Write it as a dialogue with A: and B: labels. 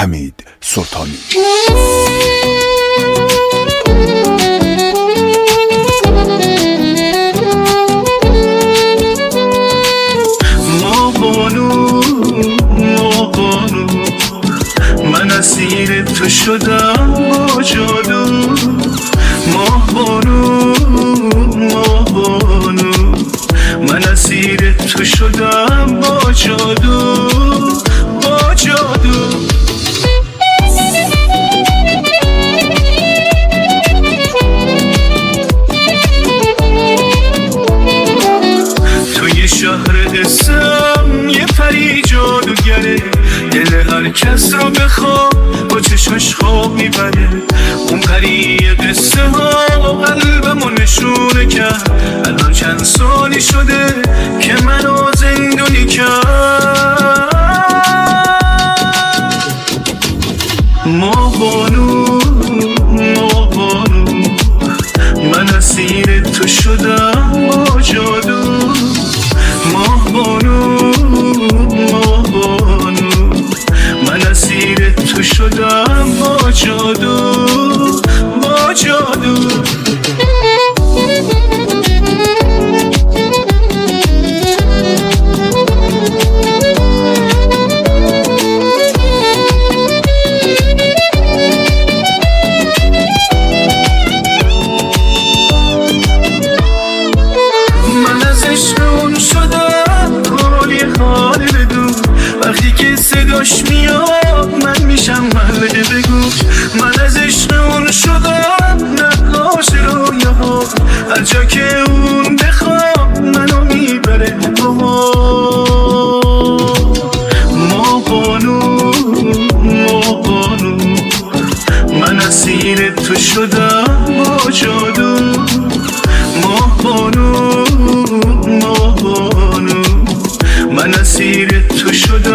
A: حمید سلطانی.
B: من اسیر تو شدم با جادو، ماه بانو ماه بانو، من اسیر تو شدم با جادو با جادو. توی شهر اسم یه پری جادوگره، دل هر کس رو بخواب با چشمش خواب میبره. اون پری قصه ها قلبمو نشونه کرد، الان چند سالی شده که منو زندونی کرد. ماه بانو ماه بانو، من اسیر تو شدم با جادو. ماه بانو ماه بانو، من اسیر تو شدم با جادو با جادو. من از عشق اون شدم حالی حال بدون، وقتی که صداش میاد من میشم ملقه بگوش. من از عشق اون شدم نقاش رویاها، هر جا که اون بخواد منو میبره. ماه بانو ماه بانو، من اسیر تو شدم با جادو. ماه بانو ماه بانو، من اسیر تو شدم